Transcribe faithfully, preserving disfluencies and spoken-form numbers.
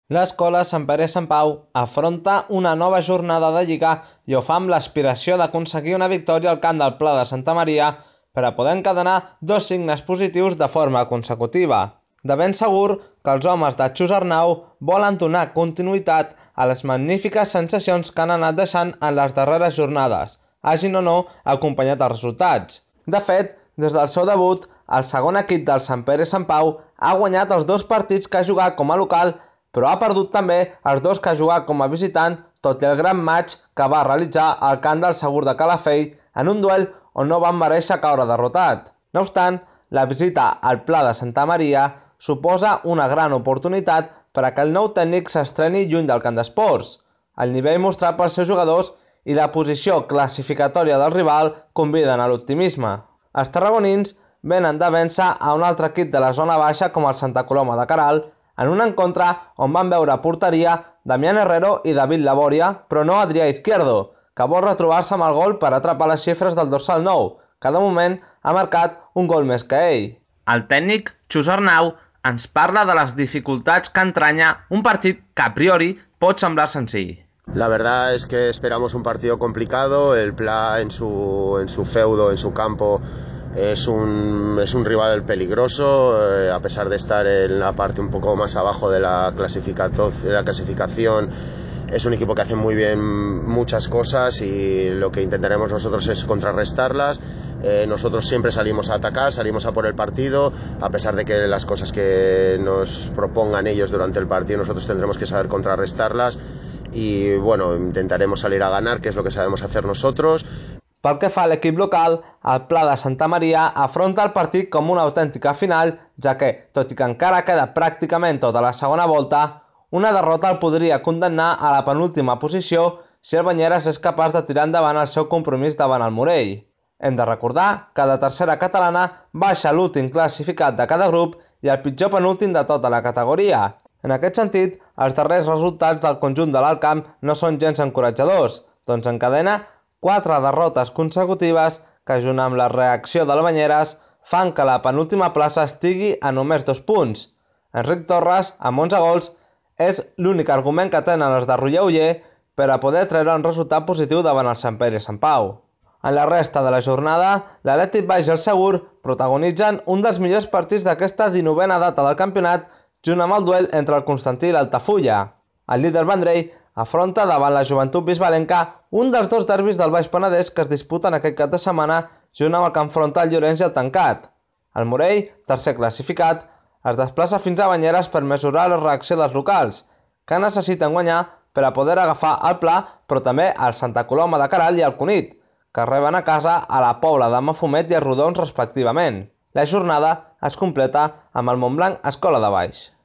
L'escola Sant Pere i Sant Pau afronta una nova jornada de Lliga i ho fa amb l'aspiració d'aconseguir una victòria al camp del Pla de Santa Maria per a poder encadenar dos signes positius de forma consecutiva. De ben segur que els homes de Xus Arnau volen donar continuïtat a les magnífiques sensacions que han anat deixant en les darreres jornades, hagin o no acompanyat els resultats. De fet, des del seu debut, el segon equip del Sant Pere i Sant Pau ha guanyat els dos partits que ha jugat com a local, però ha perdut també els dos que ha jugat com a visitant, tot i el gran matx que va realitzar al camp del Segur de Calafell en un duel on no van mereixer caure derrotat. No obstant, la visita al Pla de Santa Maria suposa una gran oportunitat per a que el nou tècnic s'estreni lluny del camp d'esports. El nivell mostrat pels seus jugadors i la posició classificatòria del rival conviden a l'optimisme. Els tarragonins venen de vèncer a un altre equip de la zona baixa com el Santa Coloma de Queralt, en un encontre on van veure a porteria Damián Herrero i David Laboria, però no Adrià Izquierdo, que vol retrobar-se amb el gol per atrapar les xifres del dorsal nou, que de moment ha marcat un gol més que ell. El tècnic Xus Arnau ens parla de les dificultats que entranya un partit que a priori pot semblar senzill. La verdad es que esperamos un partido complicado. El Pla en su, en su feudo, en su campo, es un, es un rival peligroso, eh, a pesar de estar en la parte un poco más abajo de la, de la clasificación. Es un equipo que hace muy bien muchas cosas y lo que intentaremos nosotros es contrarrestarlas. Eh, nosotros siempre salimos a atacar, salimos a por el partido, a pesar de que las cosas que nos propongan ellos durante el partido nosotros tendremos que saber contrarrestarlas y bueno, intentaremos salir a ganar, que es lo que sabemos hacer nosotros. Pel que fa a l'equip local, el Pla de Santa Maria afronta el partit com una autèntica final, ja que, tot i que encara queda pràcticament tota la segona volta, una derrota el podria condemnar a la penúltima posició si el Banyeres és capaç de tirar endavant el seu compromís davant el Morell. Hem de recordar que de tercera catalana baixa l'últim classificat de cada grup i el pitjor penúltim de tota la categoria. En aquest sentit, els darrers resultats del conjunt de l'Alt Camp no són gens encoratjadors, doncs encadena quatre derrotes consecutives que, junt amb la reacció del Banyeres, fan que la penúltima plaça estigui a només dos punts. Enric Torres, amb onze gols, és l'únic argument que tenen els de Roller per a poder treure un resultat positiu davant el Sant Pere i Sant Pau. En la resta de la jornada, l'Atlètic Baix i el Segur protagonitzen un dels millors partits d'aquesta dinovena data del campionat, junt amb el duel entre el Constantí i l'Altafulla. El líder Vendrell afronta davant la Joventut Bisbalenca un dels dos derbis del Baix Penedès que es disputen aquest cap de setmana junt amb el que enfronta el Llorenç i el Tancat. El Morell, tercer classificat, es desplaça fins a Banyeres per mesurar la reacció dels locals, que necessiten guanyar per a poder agafar el Pla, però també el Santa Coloma de Queralt i el Cunit, que reben a casa a la Pobla de Mafumet i a Rodons respectivament. La jornada es completa amb el Montblanc Escola de Baix.